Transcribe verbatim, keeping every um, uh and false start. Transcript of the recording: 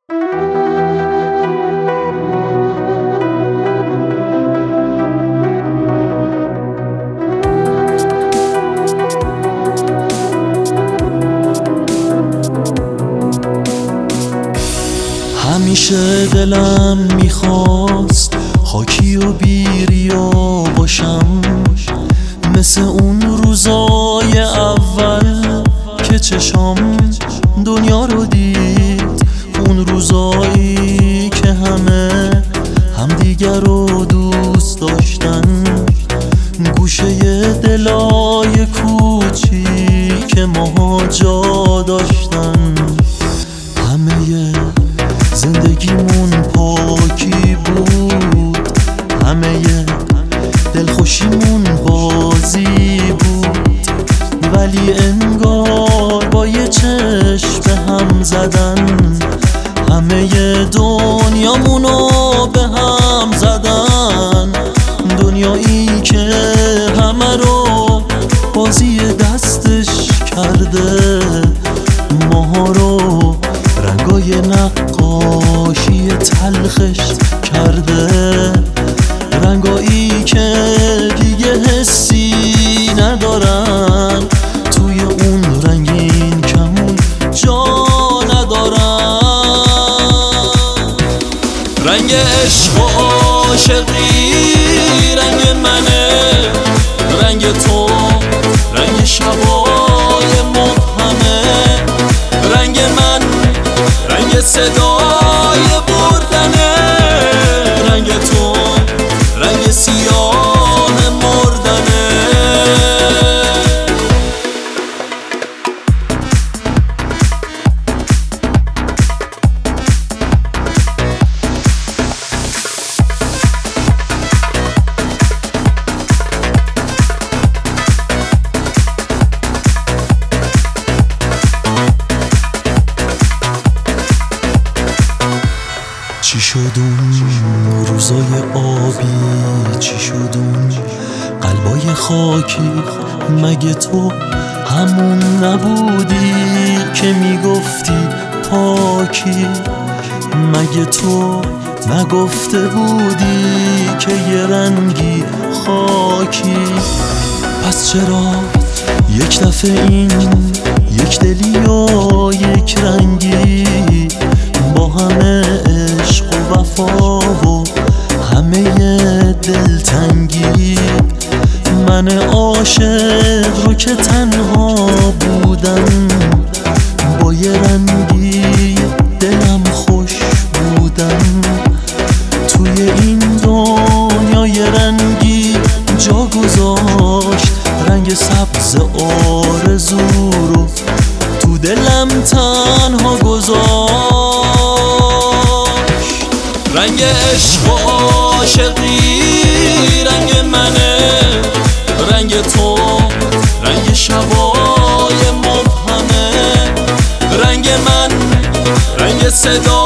همیشه دلم میخواست خاکی و بیریا باشم، مثل اون روزای اول که چشام دنیا رو دید، اون روزایی که همه همدیگر رو دوست داشتن، گوشه دلای کوچیک ماها جا داشتن. همه زندگیمون پاکی بود، همه دلخوشیمون بازی بود، ولی انگار با یه چشم به هم زدن، همه دنیامونو به هم زدن. دنیایی که همه رو بازی دستش کرده، ماها رو رنگای نقاشی تلخش کرده، رنگایی که دیگه حسی ندارن، توی اون رنگین کمون جا ندارن. رنگ عشق و عاشقی رنگ منه، رنگ تو رنگ شبای مبهمه، رنگ من رنگ صدای بردنه، رنگ تو رنگ سیاه مردنه. چی شد اون روزای آبی، چی شد اون قلبای خاکی؟ مگه تو همون نبودی که میگفتی پاکی؟ مگه تو نگفته بودی که یه رنگی خاکی؟ پس چرا یک دفعه این یک دلی و یک رنگی، با همه عشق و وفا و همه دلتنگی، من عاشق رو که تنها بودم، با یه رنگی دلم خوش بودم، توی این دنیا یه رنگی جا گذاشت، رنگ سبز آرزو رو تو دلم تنها گذاشت. رنگ عشق و عاشقی رنگ منه، رنگ تو رنگ شبای مبهمه، رنگ من رنگ صدا